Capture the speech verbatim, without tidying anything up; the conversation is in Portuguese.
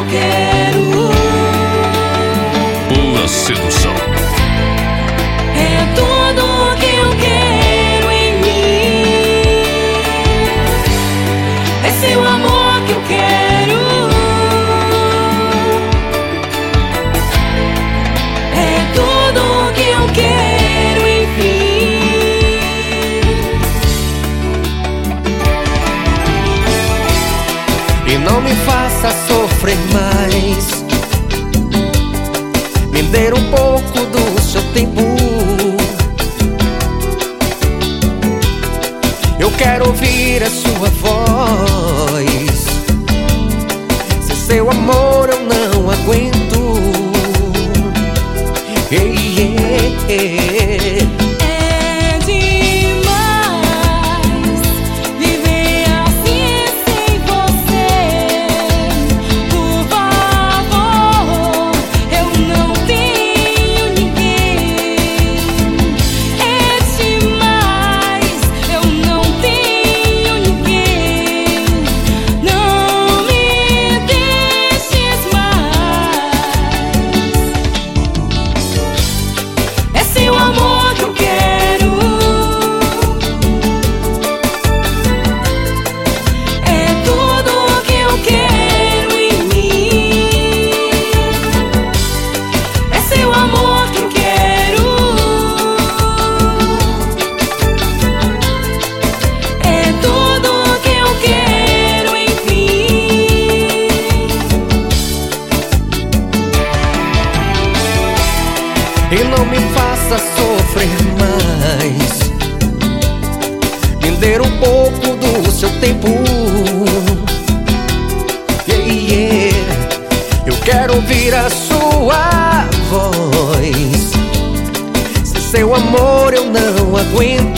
quero. Pura sedução. É tudo que eu quero em mim. É seu amor que eu quero. É tudo que eu quero, enfim. E não me faça sofrer mais. Me dê um pouco do seu tempo. Eu quero ouvir a sua voz. Sem seu amor eu não aguento. Hey, yeah, yeah. É demais viver assim sem você. Por favor, eu não tenho ninguém. É demais, eu não tenho ninguém. Não me deixes mais. É seu amor que eu quero. É tudo que eu quero em mim. É seu amor que eu quero. É tudo que eu quero, enfim. E não me faça sofrer mais. Me dê um pouco do seu tempo. Yeah, yeah. Eu quero ouvir a sua voz. Sem seu amor eu não aguento.